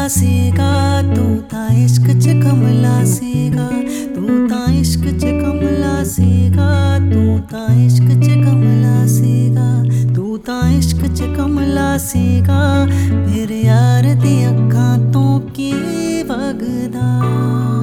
सीगा तू ता इश्क च कमला सीगा तू ता इश्क च कमला सीगा तू ता इश्क च कमला सीगा तू ता इश्क च कमला सीगा मेरे यार दी अखां तो की वगदा।